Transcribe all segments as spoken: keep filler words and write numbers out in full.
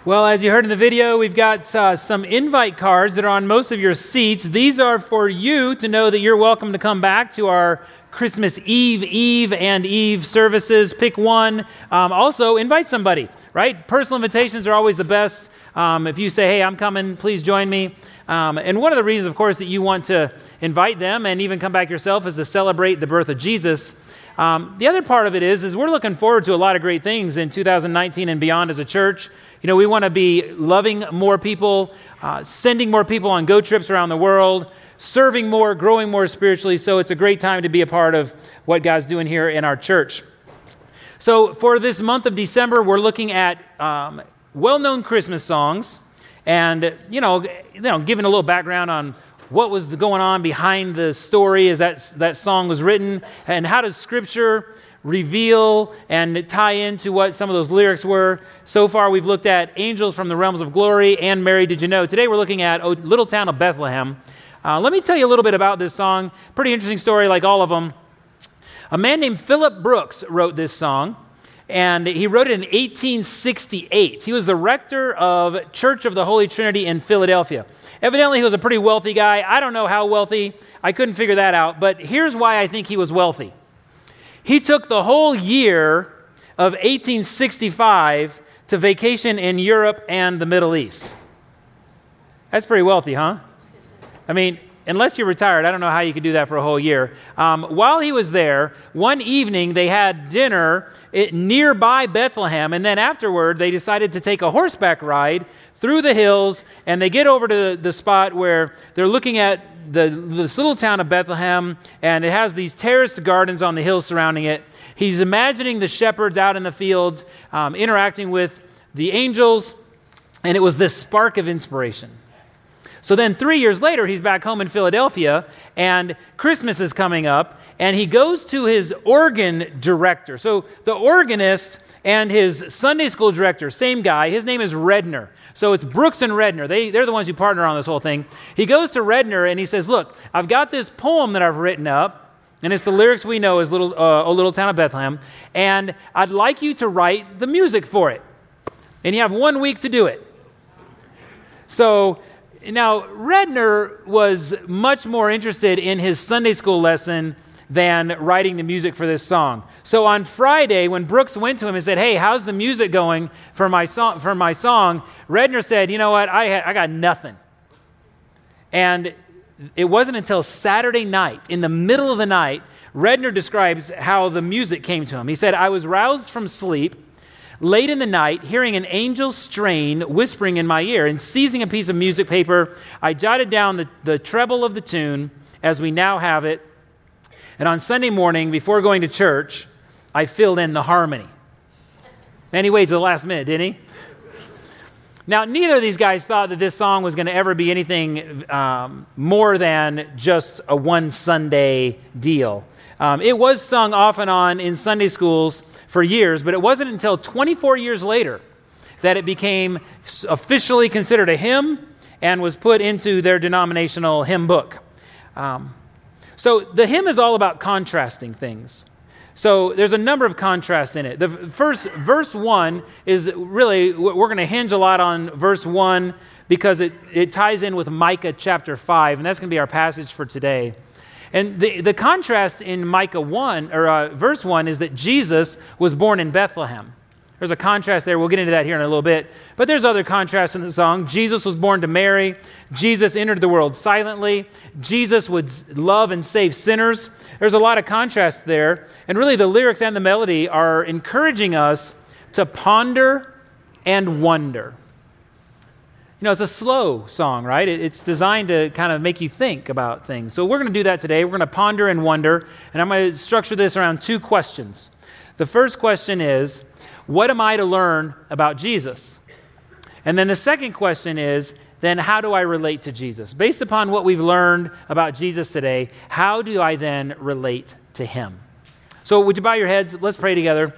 Well, as you heard in the video, we've got uh, some invite cards that are on most of your seats. These are for you to know that you're welcome to come back to our Christmas Eve, Eve, and Eve services. Pick one. Um, also, invite somebody, right? Personal invitations are always the best. Um, if you say, hey, I'm coming, please join me. Um, and one of the reasons, of course, that you want to invite them and even come back yourself is to celebrate the birth of Jesus. Um, the other part of it is, is we're looking forward to a lot of great things in two thousand nineteen and beyond as a church. You know, we want to be loving more people, uh, sending more people on go trips around the world, serving more, growing more spiritually. So it's a great time to be a part of what God's doing here in our church. So for this month of December, we're looking at um, well-known Christmas songs, and you know, you know, giving a little background on what was going on behind the story as that that song was written, and how does Scripture reveal and tie into what some of those lyrics were. So far, we've looked at Angels from the Realms of Glory and Mary, Did You Know? Today, we're looking at O Little Town of Bethlehem. Uh, let me tell you a little bit about this song. Pretty interesting story, like all of them. A man named Philip Brooks wrote this song, and he wrote it in eighteen sixty-eight. He was the rector of Church of the Holy Trinity in Philadelphia. Evidently, he was a pretty wealthy guy. I don't know how wealthy. I couldn't figure that out, but here's why I think he was wealthy. He took the whole year of eighteen sixty-five to vacation in Europe and the Middle East. That's pretty wealthy, huh? I mean, unless you're retired, I don't know how you could do that for a whole year. Um, while he was there, one evening they had dinner at nearby Bethlehem, and then afterward they decided to take a horseback ride through the hills, and they get over to the spot where they're looking at the, this little town of Bethlehem, and it has these terraced gardens on the hills surrounding it. He's imagining the shepherds out in the fields, um, interacting with the angels, and it was this spark of inspiration. So then three years later, he's back home in Philadelphia, and Christmas is coming up, and he goes to his organ director. So the organist and his Sunday school director, same guy, his name is Redner. So it's Brooks and Redner. They, they're the ones who partner on this whole thing. He goes to Redner, and he says, look, I've got this poem that I've written up, and it's the lyrics we know as Little, uh, O Little Town of Bethlehem, and I'd like you to write the music for it. And you have one week to do it. So now, Redner was much more interested in his Sunday school lesson than writing the music for this song. So on Friday, when Brooks went to him and said, hey, how's the music going for my song? For my song, Redner said, you know what, I, had, I got nothing. And it wasn't until Saturday night, in the middle of the night, Redner describes how the music came to him. He said, I was roused from sleep late in the night, hearing an angel strain whispering in my ear, and seizing a piece of music paper, I jotted down the, the treble of the tune as we now have it. And on Sunday morning, before going to church, I filled in the harmony. And he waited to the last minute, didn't he? Now, neither of these guys thought that this song was going to ever be anything um, more than just a one Sunday deal. Um, it was sung off and on in Sunday schools for years, but it wasn't until twenty-four years later that it became officially considered a hymn and was put into their denominational hymn book. Um, so the hymn is all about contrasting things. So there's a number of contrasts in it. The first, verse one is really, we're going to hinge a lot on verse one because it, it ties in with Micah chapter five, and that's going to be our passage for today. And the, the contrast in Micah one, or uh, verse one, is that Jesus was born in Bethlehem. There's a contrast there. We'll get into that here in a little bit. But there's other contrasts in the song. Jesus was born to Mary. Jesus entered the world silently. Jesus would love and save sinners. There's a lot of contrast there. And really the lyrics and the melody are encouraging us to ponder and wonder. You know, it's a slow song, right? It's designed to kind of make you think about things. So we're going to do that today. We're going to ponder and wonder. And I'm going to structure this around two questions. The first question is, what am I to learn about Jesus? And then the second question is, then how do I relate to Jesus? Based upon what we've learned about Jesus today, how do I then relate to him? So would you bow your heads? Let's pray together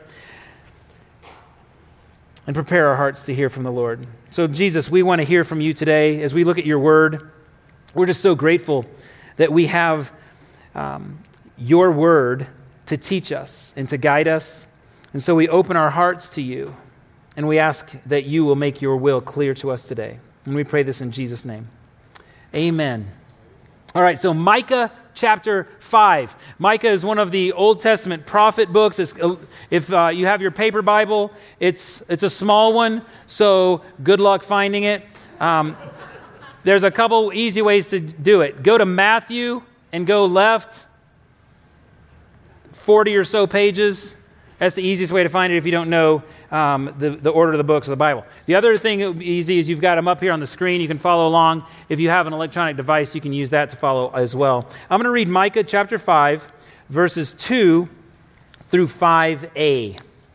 and prepare our hearts to hear from the Lord. So Jesus, we want to hear from you today as we look at your word. We're just so grateful that we have um, your word to teach us and to guide us. And so we open our hearts to you. And we ask that you will make your will clear to us today. And we pray this in Jesus' name. Amen. All right, so Micah chapter five. Micah is one of the Old Testament prophet books. It's, if uh, you have your paper Bible, it's it's a small one, so good luck finding it. Um, there's a couple easy ways to do it. Go to Matthew and go left forty or so pages. That's the easiest way to find it if you don't know um, the, the order of the books of the Bible. The other thing that would be easy is you've got them up here on the screen. You can follow along. If you have an electronic device, you can use that to follow as well. I'm going to read Micah chapter five, verses two through five a.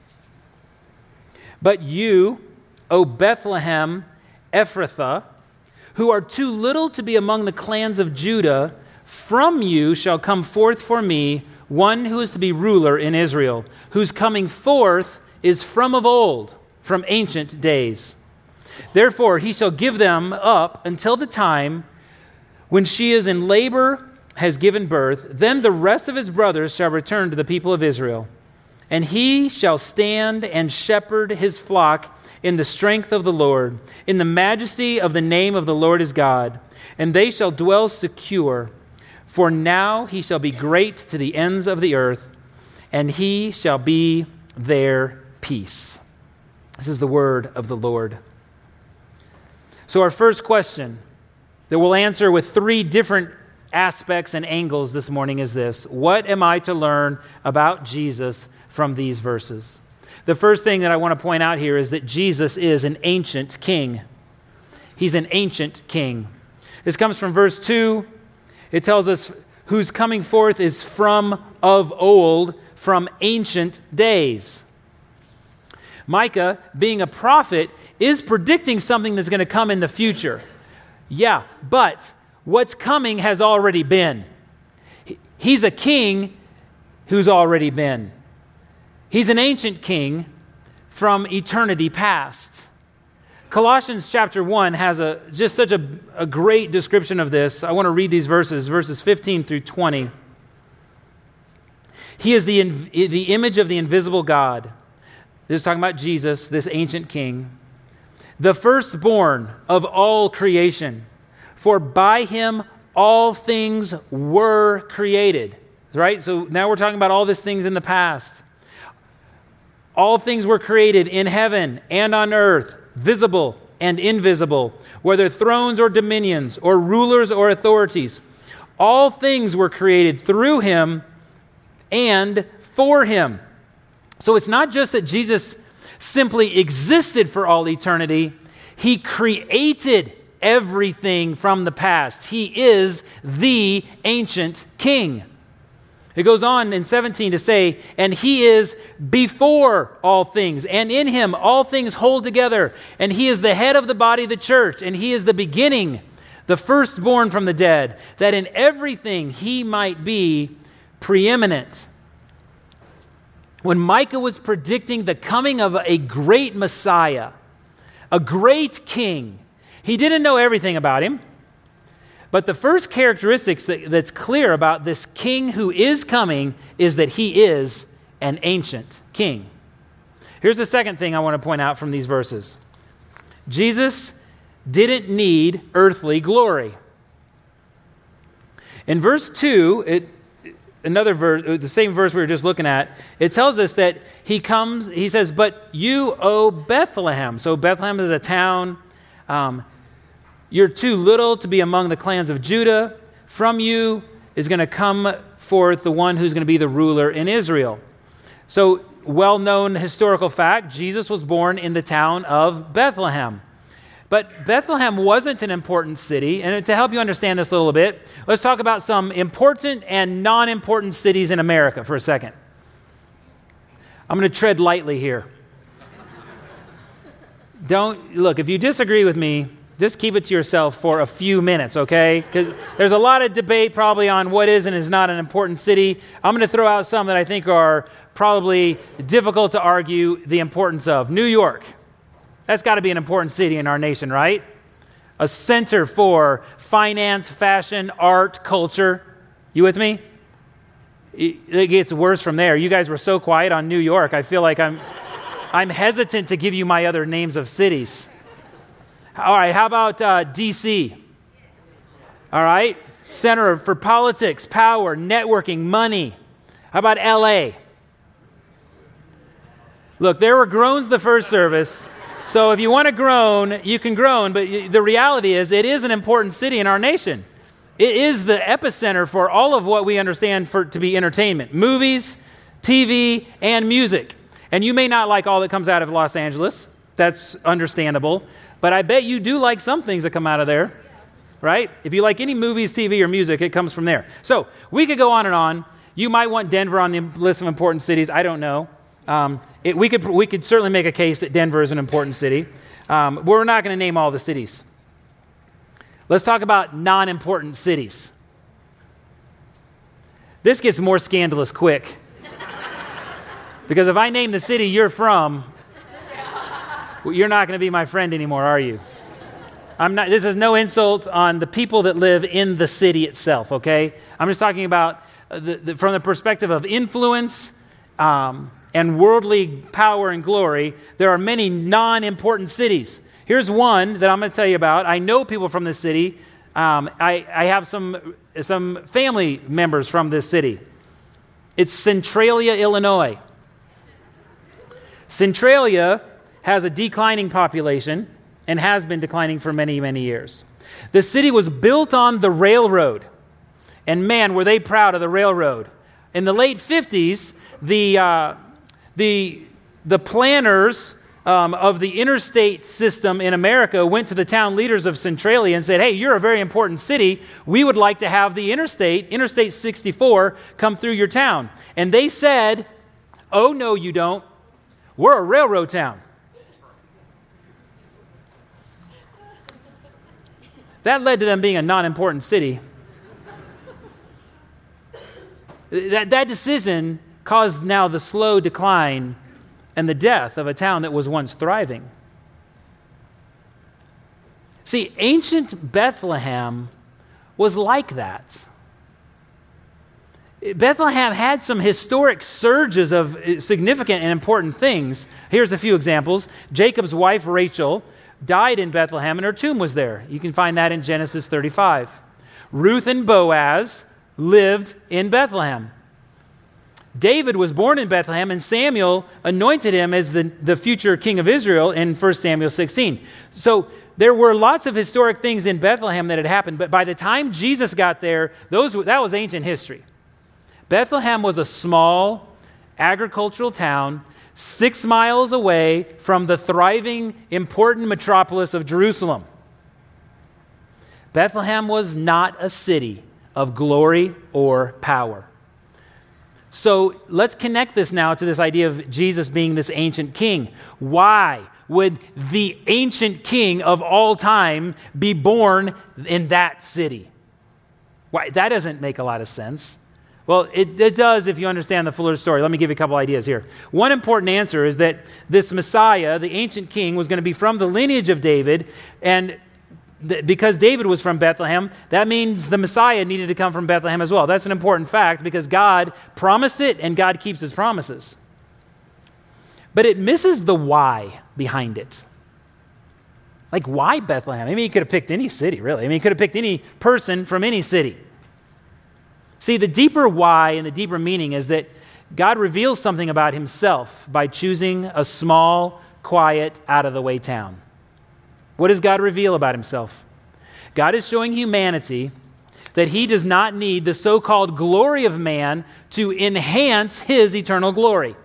But you, O Bethlehem Ephrathah, who are too little to be among the clans of Judah, from you shall come forth for me one who is to be ruler in Israel, whose coming forth is from of old, from ancient days. Therefore he shall give them up until the time when she is in labor, has given birth. Then the rest of his brothers shall return to the people of Israel. And he shall stand and shepherd his flock in the strength of the Lord, in the majesty of the name of the Lord his God. And they shall dwell secure. For now he shall be great to the ends of the earth, and he shall be their peace. This is the word of the Lord. So our first question that we'll answer with three different aspects and angles this morning is this: what am I to learn about Jesus from these verses? The first thing that I want to point out here is that Jesus is an ancient king. He's an ancient king. This comes from verse two. It tells us whose coming forth is from of old, from ancient days. Micah, being a prophet, is predicting something that's going to come in the future. Yeah, but what's coming has already been. He's a king who's already been. He's an ancient king from eternity past. Colossians chapter one has a just such a, a great description of this. I want to read these verses, verses fifteen through twenty. He is the, the image of the invisible God. This is talking about Jesus, this ancient king. The firstborn of all creation. For by him all things were created. Right? So now we're talking about all these things in the past. All things were created in heaven and on earth, visible and invisible, whether thrones or dominions or rulers or authorities. All things were created through him and for him. So it's not just that Jesus simply existed for all eternity. He created everything from the past. He is the ancient king. It goes on in seventeen to say, and he is before all things, and in him all things hold together, and he is the head of the body of the church, and he is the beginning, the firstborn from the dead, that in everything he might be preeminent. When Micah was predicting the coming of a great Messiah, a great king, he didn't know everything about him. But the first characteristics that, that's clear about this king who is coming is that he is an ancient king. Here's the second thing I want to point out from these verses. Jesus didn't need earthly glory. In verse two, it, another verse, the same verse we were just looking at, it tells us that he comes, he says, but you, O Bethlehem. So Bethlehem is a town. Um, You're too little to be among the clans of Judah. From you is going to come forth the one who's going to be the ruler in Israel. So, well-known historical fact, Jesus was born in the town of Bethlehem. But Bethlehem wasn't an important city. And to help you understand this a little bit, let's talk about some important and non-important cities in America for a second. I'm going to tread lightly here. Don't, look, if you disagree with me, just keep it to yourself for a few minutes, okay? Because there's a lot of debate probably on what is and is not an important city. I'm going to throw out some that I think are probably difficult to argue the importance of. New York. That's got to be an important city in our nation, right? A center for finance, fashion, art, culture. You with me? It gets worse from there. You guys were so quiet on New York. I feel like I'm... I'm hesitant to give you my other names of cities. All right, how about uh, D C? All right, center for politics, power, networking, money. How about L A? Look, there were groans the first service. So if you want to groan, you can groan, but the reality is it is an important city in our nation. It is the epicenter for all of what we understand for to be entertainment, movies, T V, and music. And you may not like all that comes out of Los Angeles. That's understandable. But I bet you do like some things that come out of there, right? If you like any movies, T V, or music, it comes from there. So we could go on and on. You might want Denver on the list of important cities. I don't know. Um, it, we could we could certainly make a case that Denver is an important city. Um, we're not going to name all the cities. Let's talk about non-important cities. This gets more scandalous quick. Because if I name the city you're from, you're not going to be my friend anymore, are you? I'm not. This is no insult on the people that live in the city itself, okay? I'm just talking about the, the, from the perspective of influence um, and worldly power and glory. There are many non-important cities. Here's one that I'm going to tell you about. I know people from this city. Um, I, I have some, some family members from this city. It's Centralia, Illinois. Centralia has a declining population and has been declining for many, many years. The city was built on the railroad. And man, were they proud of the railroad. In the late fifties, the, uh, the, the planners Um, of the interstate system in America went to the town leaders of Centralia and said, hey, you're a very important city. We would like to have the interstate, Interstate sixty-four, come through your town. And they said, oh, no, you don't. We're a railroad town. That led to them being a non-important city. That, that decision caused now the slow decline and the death of a town that was once thriving. See, ancient Bethlehem was like that. Bethlehem had some historic surges of significant and important things. Here's a few examples. Jacob's wife, Rachel, died in Bethlehem, and her tomb was there. You can find that in Genesis thirty-five. Ruth and Boaz lived in Bethlehem. David was born in Bethlehem, and Samuel anointed him as the, the future king of Israel in First Samuel sixteen. So there were lots of historic things in Bethlehem that had happened, but by the time Jesus got there, those that was ancient history. Bethlehem was a small agricultural town six miles away from the thriving, important metropolis of Jerusalem. Bethlehem was not a city of glory or power. So let's connect this now to this idea of Jesus being this ancient king. Why would the ancient king of all time be born in that city? Why? That doesn't make a lot of sense. Well, it, it does if you understand the fuller story. Let me give you a couple ideas here. One important answer is that this Messiah, the ancient king, was going to be from the lineage of David, and because David was from Bethlehem, that means the Messiah needed to come from Bethlehem as well. That's an important fact because God promised it and God keeps his promises. But it misses the why behind it. Like, why Bethlehem? I mean, he could have picked any city, really. I mean, he could have picked any person from any city. See, the deeper why and the deeper meaning is that God reveals something about himself by choosing a small, quiet, out-of-the-way town. What does God reveal about himself? God is showing humanity that he does not need the so-called glory of man to enhance his eternal glory.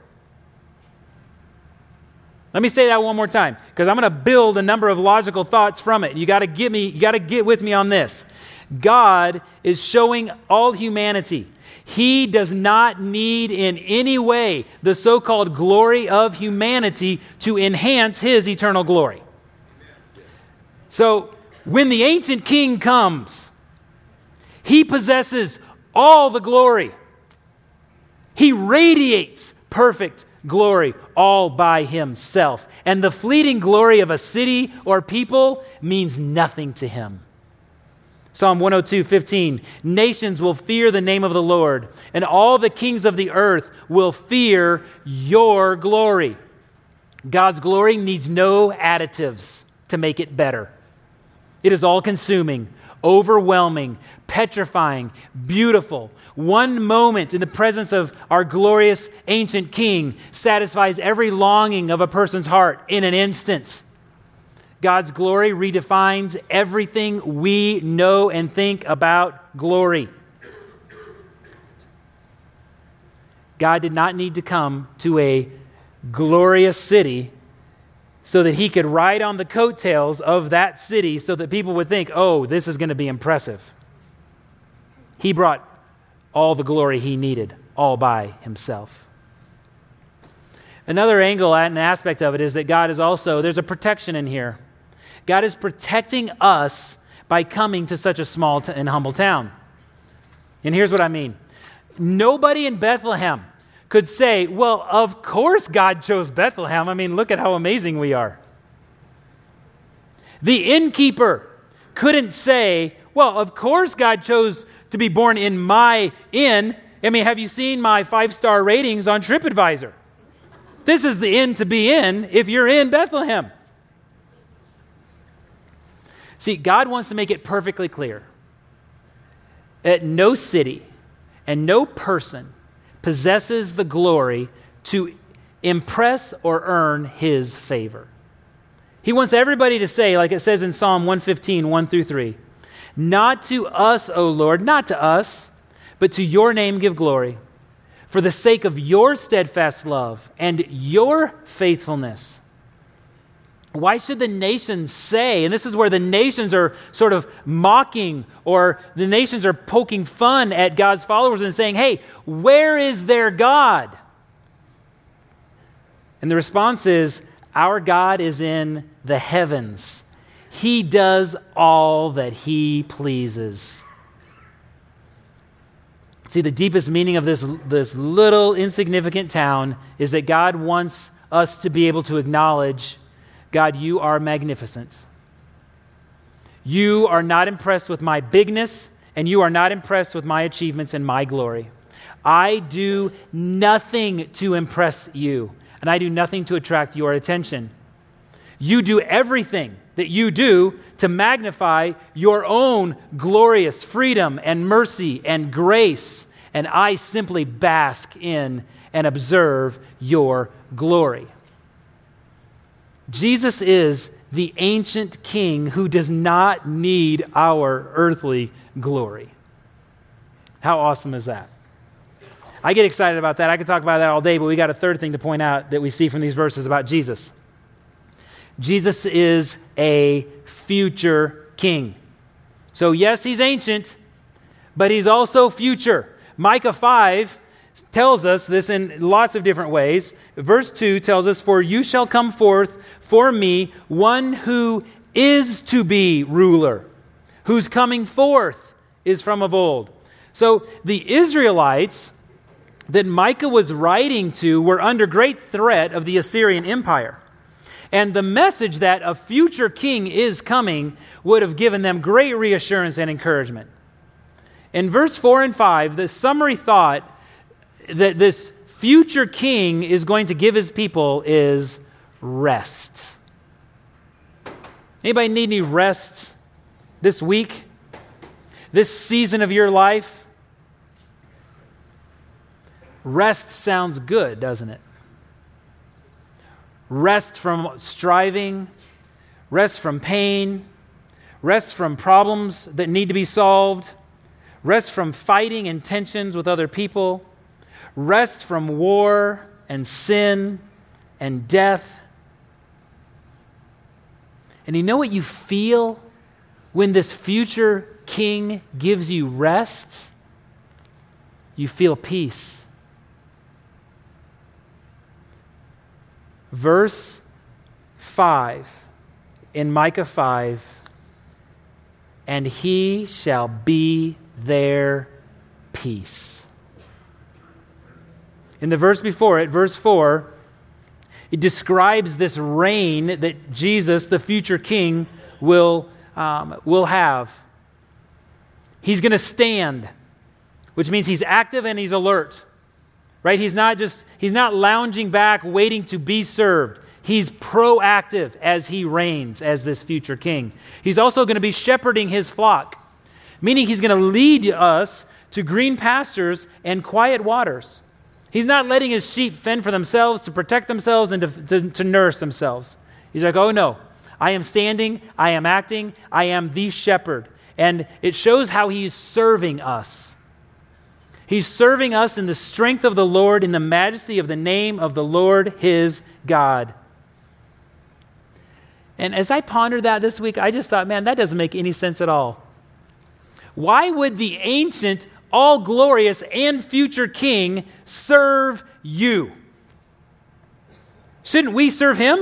Let me say that one more time, because I'm going to build a number of logical thoughts from it. You got to get me, you got to get with me on this. God is showing all humanity he does not need in any way the so-called glory of humanity to enhance his eternal glory. So, when the ancient king comes, he possesses all the glory. He radiates perfect glory all by himself. And the fleeting glory of a city or people means nothing to him. Psalm one oh two, fifteen, nations will fear the name of the Lord, and all the kings of the earth will fear your glory. God's glory needs no additives to make it better. It is all-consuming, overwhelming, petrifying, beautiful. One moment in the presence of our glorious ancient King satisfies every longing of a person's heart in an instant. God's glory redefines everything we know and think about glory. God did not need to come to a glorious city so that he could ride on the coattails of that city so that people would think, oh, this is going to be impressive. He brought all the glory he needed all by himself. Another angle and aspect of it is that God is also, there's a protection in here. God is protecting us by coming to such a small t- and humble town. And here's what I mean. Nobody in Bethlehem could say, well, of course God chose Bethlehem. I mean, look at how amazing we are. The innkeeper couldn't say, well, of course God chose to be born in my inn. I mean, have you seen my five-star ratings on TripAdvisor? This is the inn to be in if you're in Bethlehem. See, God wants to make it perfectly clear that no city and no person possesses the glory to impress or earn his favor. He wants everybody to say, like it says in Psalm one fifteen, one through three, not to us, O Lord, not to us, but to your name give glory, for the sake of your steadfast love and your faithfulness. Why should the nations say, and this is where the nations are sort of mocking, or the nations are poking fun at God's followers and saying, hey, where is their God? And the response is, our God is in the heavens. He does all that he pleases. See, the deepest meaning of this, this little insignificant town is that God wants us to be able to acknowledge, God, you are magnificent. You are not impressed with my bigness, and you are not impressed with my achievements and my glory. I do nothing to impress you, and I do nothing to attract your attention. You do everything that you do to magnify your own glorious freedom and mercy and grace, and I simply bask in and observe your glory. Jesus is the ancient King who does not need our earthly glory. How awesome is that? I get excited about that. I could talk about that all day, but we got a third thing to point out that we see from these verses about Jesus. Jesus is a future king. So yes, he's ancient, but he's also future. Micah five tells us this in lots of different ways. Verse two tells us, for you shall come forth for me one who is to be ruler, whose coming forth is from of old. So the Israelites that Micah was writing to were under great threat of the Assyrian Empire. And the message that a future king is coming would have given them great reassurance and encouragement. In verse four and five, the summary thought that this future king is going to give his people is rest. Anybody need any rest this week? This season of your life? Rest sounds good, doesn't it? Rest from striving, rest from pain, rest from problems that need to be solved, rest from fighting and tensions with other people, rest from war and sin and death. And you know what you feel when this future king gives you rest? You feel peace. Verse five in Micah five, and he shall be their peace. In the verse before it, verse four, it describes this reign that Jesus, the future king, will, um, will have. He's going to stand, which means he's active and he's alert. Right? He's not just, he's not lounging back waiting to be served. He's proactive as he reigns as this future king. He's also going to be shepherding his flock, meaning he's going to lead us to green pastures and quiet waters. He's not letting his sheep fend for themselves, to protect themselves, and to, to, to nourish themselves. He's like, oh no, I am standing, I am acting, I am the shepherd. And it shows how he's serving us. He's serving us in the strength of the Lord, in the majesty of the name of the Lord his God. And as I pondered that this week, I just thought, man, that doesn't make any sense at all. Why would the ancient, all-glorious, and future king serve you? Shouldn't we serve him?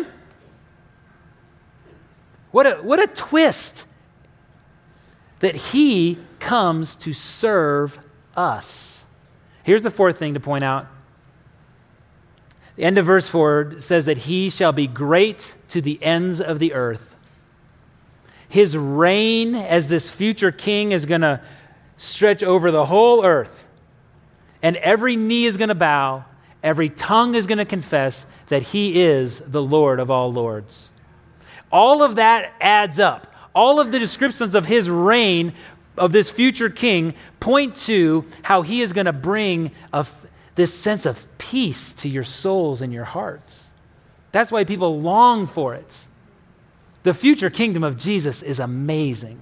What a, what a twist that he comes to serve us. Here's the fourth thing to point out. The end of verse four says that he shall be great to the ends of the earth. His reign as this future king is going to stretch over the whole earth. And every knee is going to bow, every tongue is going to confess that he is the Lord of all lords. All of that adds up. All of the descriptions of his reign, of this future king, point to how he is going to bring a, this sense of peace to your souls and your hearts. That's why people long for it. The future kingdom of Jesus is amazing.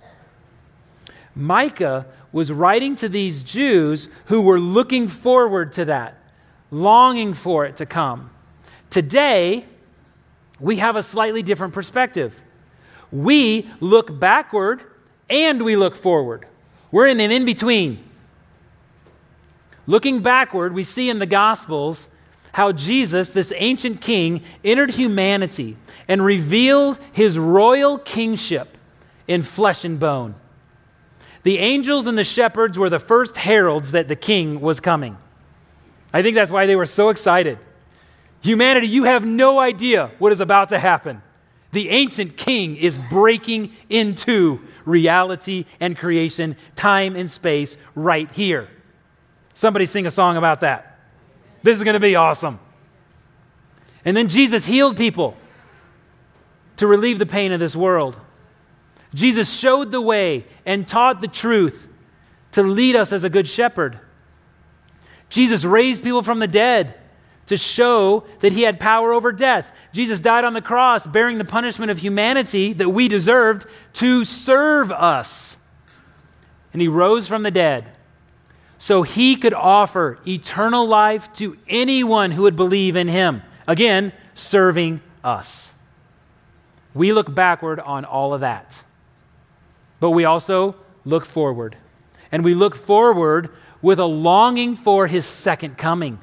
Micah was writing to these Jews who were looking forward to that, longing for it to come. Today, we have a slightly different perspective. We look backward and we look forward. We're in an in-between. Looking backward, we see in the Gospels how Jesus, this ancient king, entered humanity and revealed his royal kingship in flesh and bone. The angels and the shepherds were the first heralds that the king was coming. I think that's why they were so excited. Humanity, you have no idea what is about to happen. The ancient king is breaking into reality and creation, time and space right here. Somebody sing a song about that. This is going to be awesome. And then Jesus healed people to relieve the pain of this world. Jesus showed the way and taught the truth to lead us as a good shepherd. Jesus raised people from the dead to show that he had power over death. Jesus died on the cross, bearing the punishment of humanity that we deserved to serve us. And he rose from the dead so he could offer eternal life to anyone who would believe in him. Again, serving us. We look backward on all of that. But we also look forward. And we look forward with a longing for his second coming.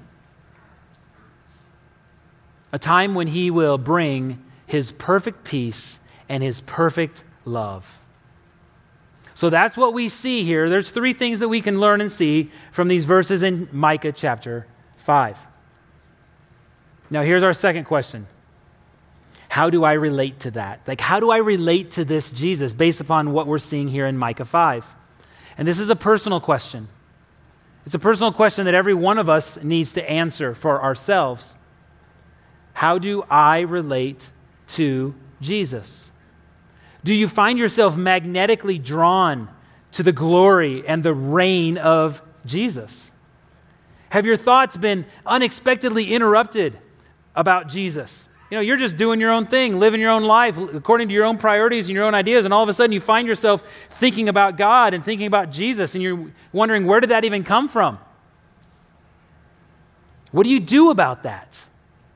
A time when he will bring his perfect peace and his perfect love. So that's what we see here. There's three things that we can learn and see from these verses in Micah chapter five. Now here's our second question. How do I relate to that? Like, how do I relate to this Jesus based upon what we're seeing here in Micah five? And this is a personal question. It's a personal question that every one of us needs to answer for ourselves. How do I relate to Jesus? Do you find yourself magnetically drawn to the glory and the reign of Jesus? Have your thoughts been unexpectedly interrupted about Jesus? You know, you're just doing your own thing, living your own life according to your own priorities and your own ideas, and all of a sudden you find yourself thinking about God and thinking about Jesus, and you're wondering, where did that even come from? What do you do about that?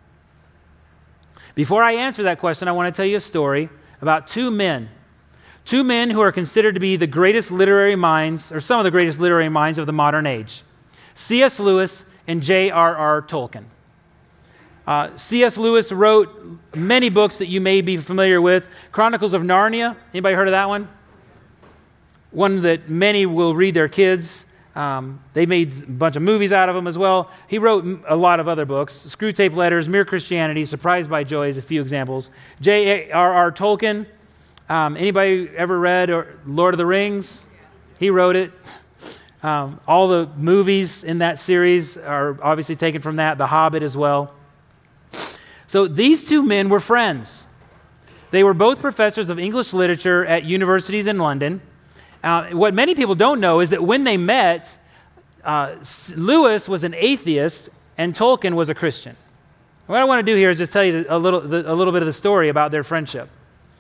Before I answer that question, I want to tell you a story about two men. Two men who are considered to be the greatest literary minds, or some of the greatest literary minds of the modern age. C S Lewis and J R R Tolkien. Uh, C S Lewis wrote many books that you may be familiar with. Chronicles of Narnia. Anybody heard of that one? One that many will read their kids. Um, they made a bunch of movies out of them as well. He wrote a lot of other books. Screwtape Letters, Mere Christianity, Surprised by Joy is a few examples. J R R Tolkien. Um, anybody ever read or Lord of the Rings? He wrote it. Um, all the movies in that series are obviously taken from that. The Hobbit as well. So these two men were friends. They were both professors of English literature at universities in London. Uh, what many people don't know is that when they met, uh, Lewis was an atheist and Tolkien was a Christian. What I want to do here is just tell you a little, a little bit of the story about their friendship.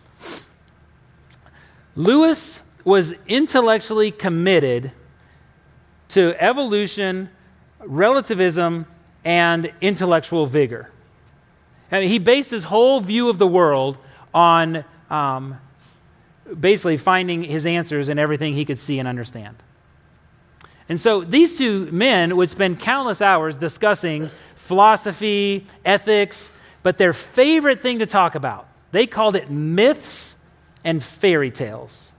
Lewis was intellectually committed to evolution, relativism, and intellectual vigor. And he based his whole view of the world on um, basically finding his answers in everything he could see and understand. And so these two men would spend countless hours discussing philosophy, ethics, but their favorite thing to talk about, they called it myths and fairy tales.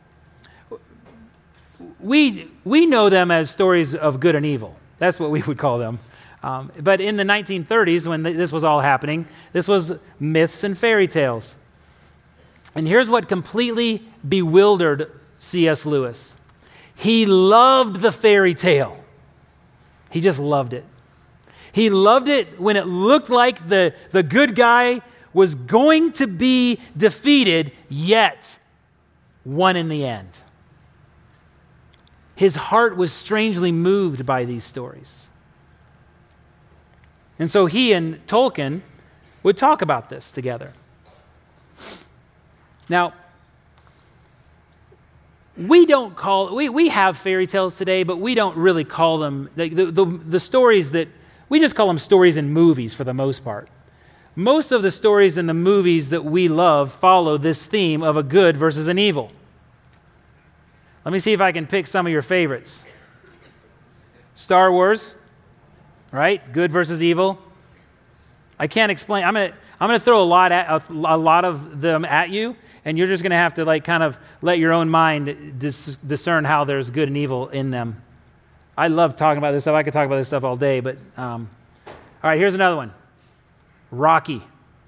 We, we know them as stories of good and evil. That's what we would call them. Um, but in the nineteen thirties, when th- this was all happening, this was myths and fairy tales. And here's what completely bewildered C S. Lewis. He loved the fairy tale. He just loved it. He loved it when it looked like the, the good guy was going to be defeated, yet won in the end. His heart was strangely moved by these stories. And so he and Tolkien would talk about this together. Now, we don't call, we, we have fairy tales today, but we don't really call them, the, the, the stories that, we just call them stories in movies for the most part. Most of the stories in the movies that we love follow this theme of a good versus an evil. Let me see if I can pick some of your favorites. Star Wars, right? Good versus evil. I can't explain. I'm gonna I'm gonna throw a lot at a, a lot of them at you, and you're just gonna have to like kind of let your own mind dis- discern how there's good and evil in them. I love talking about this stuff. I could talk about this stuff all day, but um, all right. Here's another one. Rocky.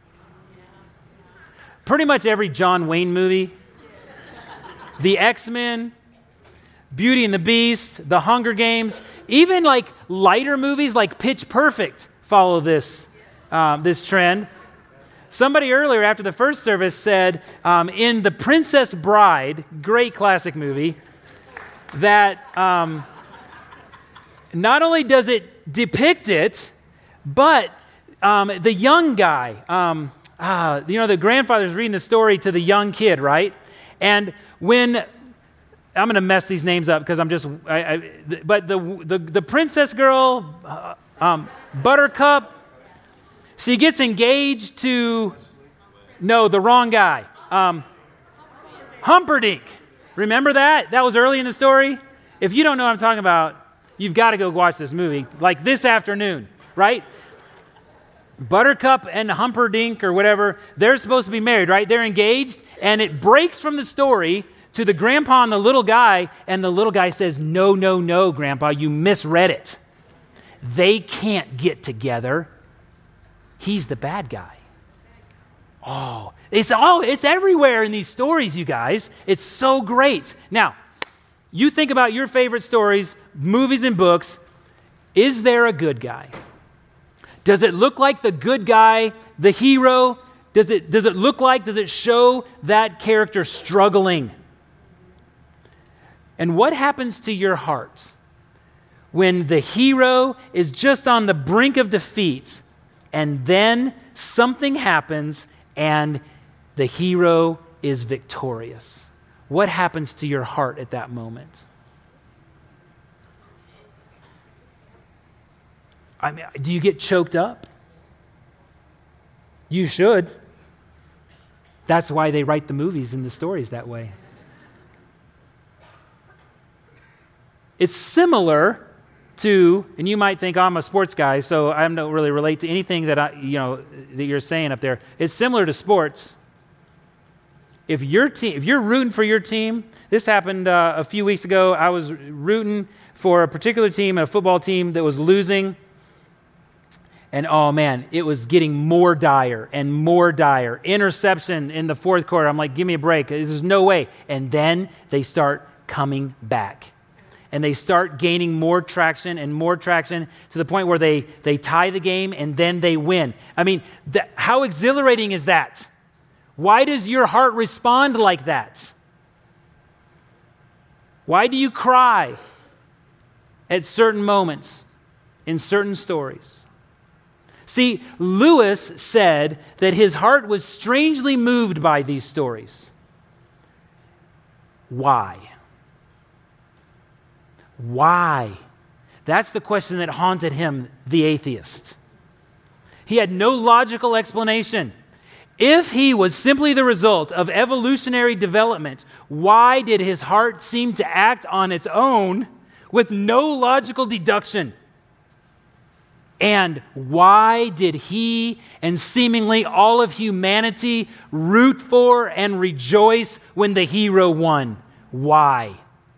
Pretty much every John Wayne movie. The X-Men. Beauty and the Beast, The Hunger Games, even like lighter movies like Pitch Perfect follow this, um, this trend. Somebody earlier after the first service said um, in The Princess Bride, great classic movie, that um, not only does it depict it, but um, the young guy, um, uh, you know, the grandfather's reading the story to the young kid, right? And when I'm going to mess these names up because I'm just, I, I, but the, the the princess girl, uh, um, Buttercup, she gets engaged to, no, the wrong guy, um, Humperdinck. Remember that? That was early in the story. If you don't know what I'm talking about, you've got to go watch this movie, like this afternoon, right? Buttercup and Humperdinck or whatever, they're supposed to be married, right? They're engaged, and it breaks from the story to the grandpa and the little guy, and the little guy says, no, no, no, grandpa, you misread it. They can't get together. He's the bad guy. Oh, it's all, it's everywhere in these stories, you guys. It's so great. Now, you think about your favorite stories, movies and books. Is there a good guy? Does it look like the good guy, the hero? Does it, does it look like, does it show that character struggling? And what happens to your heart when the hero is just on the brink of defeat and then something happens and the hero is victorious? What happens to your heart at that moment? I mean, do you get choked up? You should. That's why they write the movies and the stories that way. It's similar to, and you might think, oh, I'm a sports guy, so I don't really relate to anything that I, you know, that you're saying up there. It's similar to sports. If your team, if you're rooting for your team, this happened uh, a few weeks ago. I was rooting for a particular team, a football team that was losing. And oh man, it was getting more dire and more dire. Interception in the fourth quarter. I'm like, give me a break. There's no way. And then they start coming back. and they start gaining more traction and more traction to the point where they, they tie the game and then they win. I mean, th- how exhilarating is that? Why does your heart respond like that? Why do you cry at certain moments in certain stories? See, Lewis said that his heart was strangely moved by these stories. Why? Why? That's the question that haunted him, the atheist. He had no logical explanation. If he was simply the result of evolutionary development, why did his heart seem to act on its own with no logical deduction? And why did he and seemingly all of humanity root for and rejoice when the hero won? Why?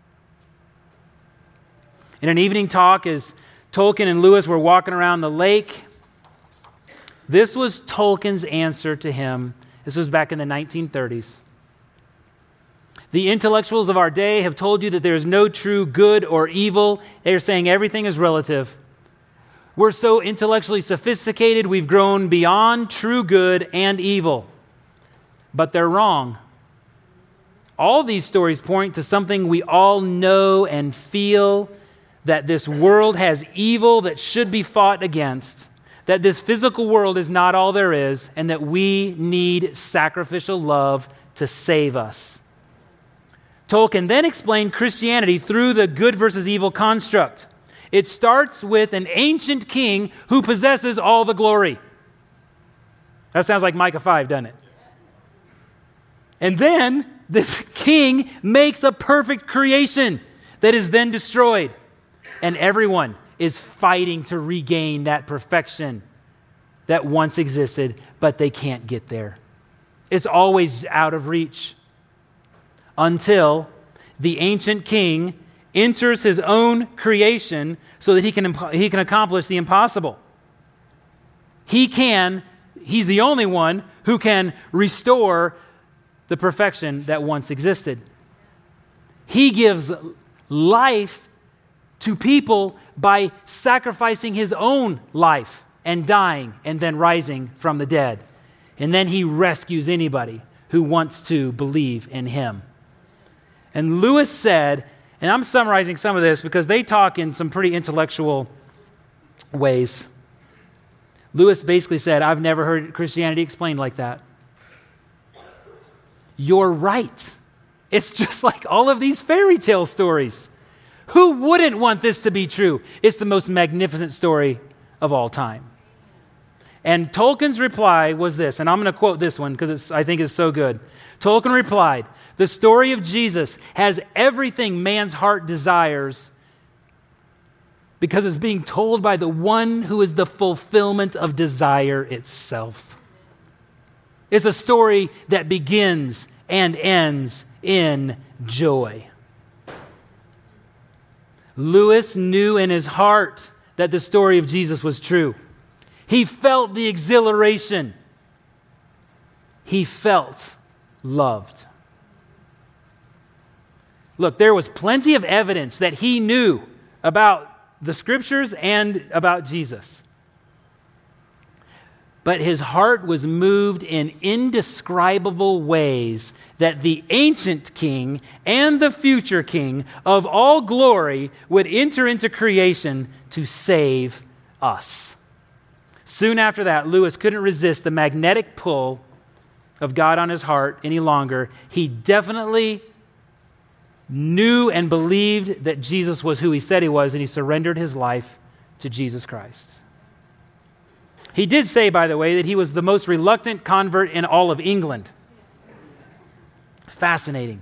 In an evening talk, as Tolkien and Lewis were walking around the lake, this was Tolkien's answer to him. This was back in the nineteen thirties. The intellectuals of our day have told you that there is no true good or evil. They are saying everything is relative. We're so intellectually sophisticated, we've grown beyond true good and evil. But they're wrong. All these stories point to something we all know and feel, that this world has evil that should be fought against, that this physical world is not all there is, and that we need sacrificial love to save us. Tolkien then explained Christianity through the good versus evil construct. It starts with an ancient king who possesses all the glory. That sounds like Micah five, doesn't it? And then this king makes a perfect creation that is then destroyed. And everyone is fighting to regain that perfection that once existed, but they can't get there. It's always out of reach until the ancient king enters his own creation so that he can, he can accomplish the impossible. He can, he's the only one who can restore the perfection that once existed. He gives life to people by sacrificing his own life and dying and then rising from the dead. And then he rescues anybody who wants to believe in him. And Lewis said, and I'm summarizing some of this because they talk in some pretty intellectual ways. Lewis basically said, I've never heard Christianity explained like that. You're right. It's just like all of these fairy tale stories. Who wouldn't want this to be true? It's the most magnificent story of all time. And Tolkien's reply was this, and I'm going to quote this one because I think it's so good. Tolkien replied, the story of Jesus has everything man's heart desires because it's being told by the one who is the fulfillment of desire itself. It's a story that begins and ends in joy. Lewis knew in his heart that the story of Jesus was true. He felt the exhilaration. He felt loved. Look, there was plenty of evidence that he knew about the scriptures and about Jesus. But his heart was moved in indescribable ways that the ancient king and the future king of all glory would enter into creation to save us. Soon after that, Lewis couldn't resist the magnetic pull of God on his heart any longer. He definitely knew and believed that Jesus was who he said he was, and he surrendered his life to Jesus Christ. He did say, by the way, that he was the most reluctant convert in all of England. Fascinating.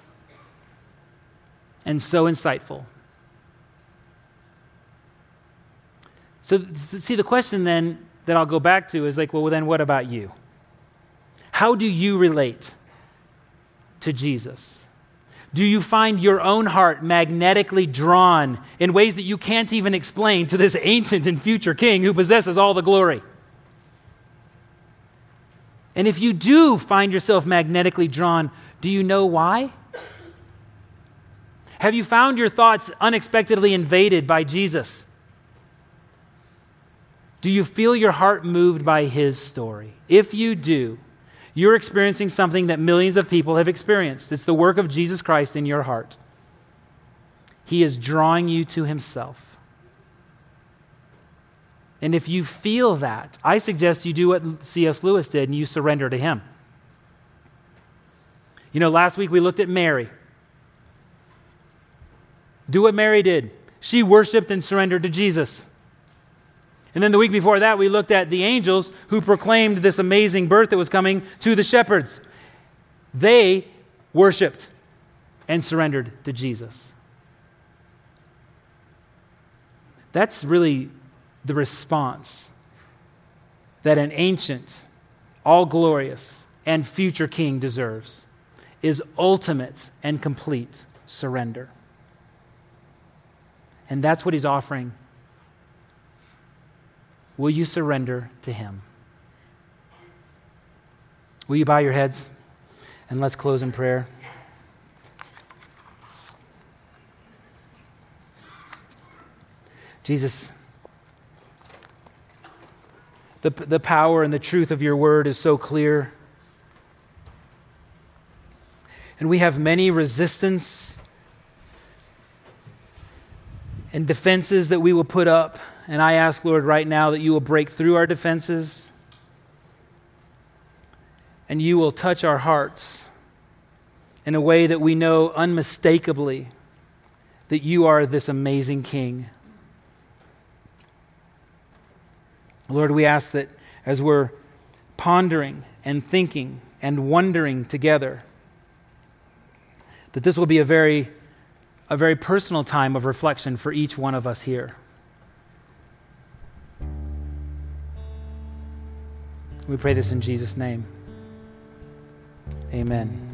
And so insightful. So, see, the question then that I'll go back to is like, well, then what about you? How do you relate to Jesus? Do you find your own heart magnetically drawn in ways that you can't even explain to this ancient and future king who possesses all the glory? And if you do find yourself magnetically drawn, do you know why? Have you found your thoughts unexpectedly invaded by Jesus? Do you feel your heart moved by his story? If you do, you're experiencing something that millions of people have experienced. It's the work of Jesus Christ in your heart. He is drawing you to himself. And if you feel that, I suggest you do what C S Lewis did and you surrender to him. You know, last week we looked at Mary. Do what Mary did. She worshiped and surrendered to Jesus. And then the week before that, we looked at the angels who proclaimed this amazing birth that was coming to the shepherds. They worshiped and surrendered to Jesus. That's really the response that an ancient, all-glorious, and future king deserves, is ultimate and complete surrender. And that's what he's offering. Will you surrender to him? Will you bow your heads and let's close in prayer? Jesus, the, the power and the truth of your word is so clear. And we have many resistance and defenses that we will put up. And I ask, Lord, right now that you will break through our defenses and you will touch our hearts in a way that we know unmistakably that you are this amazing King. Lord, we ask that as we're pondering and thinking and wondering together, that this will be a very, a very personal time of reflection for each one of us here. We pray this in Jesus' name. Amen.